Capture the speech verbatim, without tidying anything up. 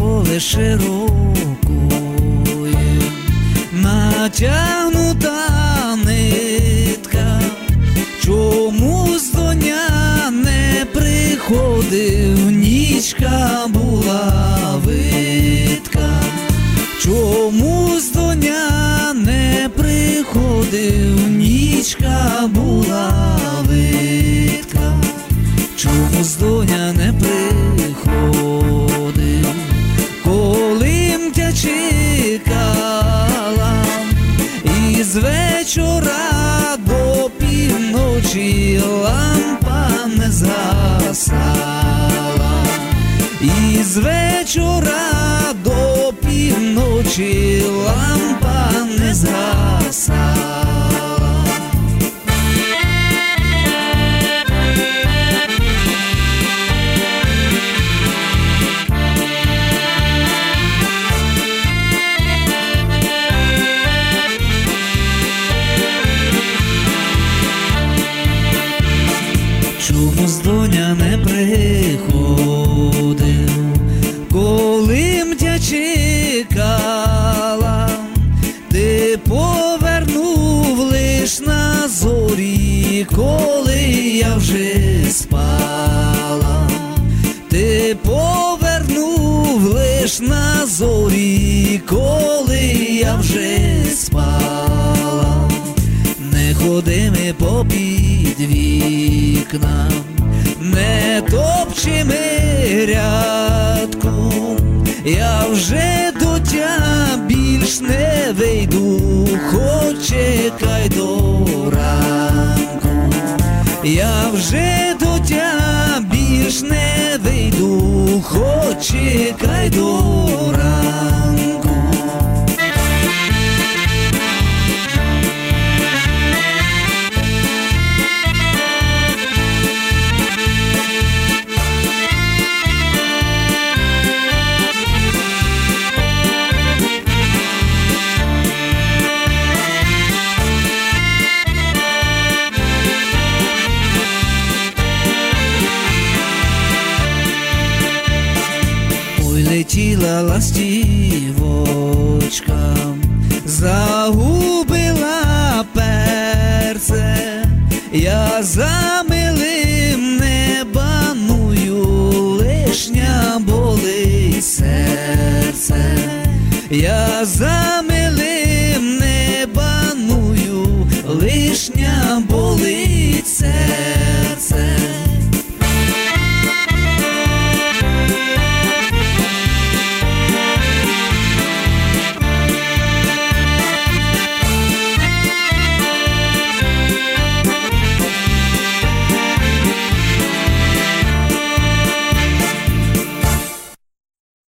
поле широкої, натягнута нитка, чомусь доня не приходив, нічка була видка. Чомусь доня не приходив, нічка була видка. Чомусь доня не приходив, коли мтя чекала, і з вечора до півночі лампа не згасала. І з вечора до півночі лампа не згасала. Чомусь доня не приходив, коли мтя чекала, ти повернув лиш на зорі, коли я вже спала. Ти повернув лиш на зорі, коли я вже спала. Не ходи ми попід вікна, не топчи ми грядку, я вже до тя більш не вийду, хоч чекай до ранку. Я вже до тя більш не вийду, хоч чекай до ранку. Летіла ластівочка, загубила перце, я за милим не баную, лишня болить серце. Я за милим не баную, лишня болить серце.